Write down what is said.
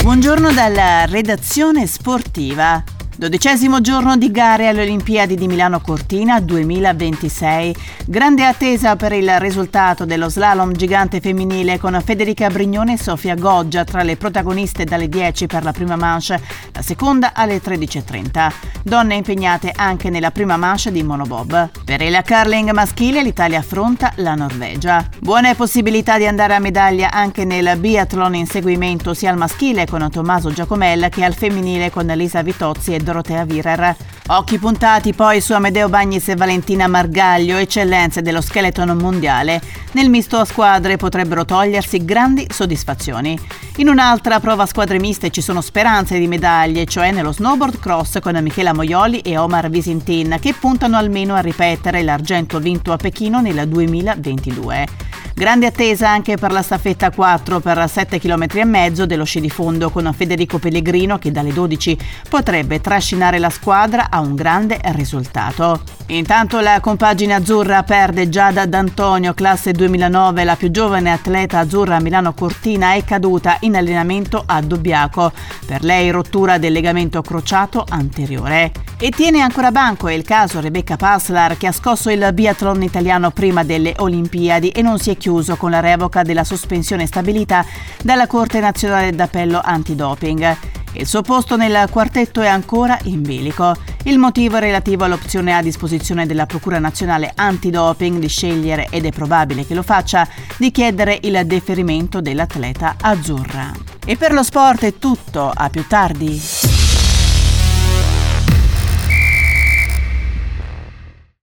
Buongiorno dalla redazione sportiva. 12° giorno di gare alle Olimpiadi di Milano Cortina 2026. Grande attesa per il risultato dello slalom gigante femminile con Federica Brignone e Sofia Goggia tra le protagoniste dalle 10 per la prima manche, la seconda alle 13:30. Donne impegnate anche nella prima manche di monobob. Per il curling maschile l'Italia affronta la Norvegia. Buone possibilità di andare a medaglia anche nel biathlon inseguimento sia al maschile con Tommaso Giacomella che al femminile con Elisa Vitozzi e Dorotea Virer. Occhi puntati poi su Amedeo Bagnis e Valentina Margaglio, eccellenze dello skeleton mondiale. Nel misto a squadre potrebbero togliersi grandi soddisfazioni. In un'altra prova a squadre miste ci sono speranze di medaglie, cioè nello snowboard cross con Michela Moioli e Omar Visintin, che puntano almeno a ripetere l'argento vinto a Pechino nel 2022. Grande attesa anche per la staffetta 4 per 7,5 km dello sci di fondo con Federico Pellegrino che dalle 12 potrebbe trascinare la squadra a un grande risultato. Intanto la compagine azzurra perde Giada D'Antonio, classe 2009, la più giovane atleta azzurra a Milano Cortina è caduta in allenamento a Dobbiaco. Per lei rottura del legamento crociato anteriore. E tiene ancora banco il caso Rebecca Paslar che ha scosso il biathlon italiano prima delle Olimpiadi e non si è chiuso con la revoca della sospensione stabilita dalla Corte Nazionale d'Appello Antidoping. Il suo posto nel quartetto è ancora in bilico. Il motivo è relativo all'opzione a disposizione della Procura Nazionale Antidoping di scegliere, ed è probabile che lo faccia, di chiedere il deferimento dell'atleta azzurra. E per lo sport è tutto, a più tardi.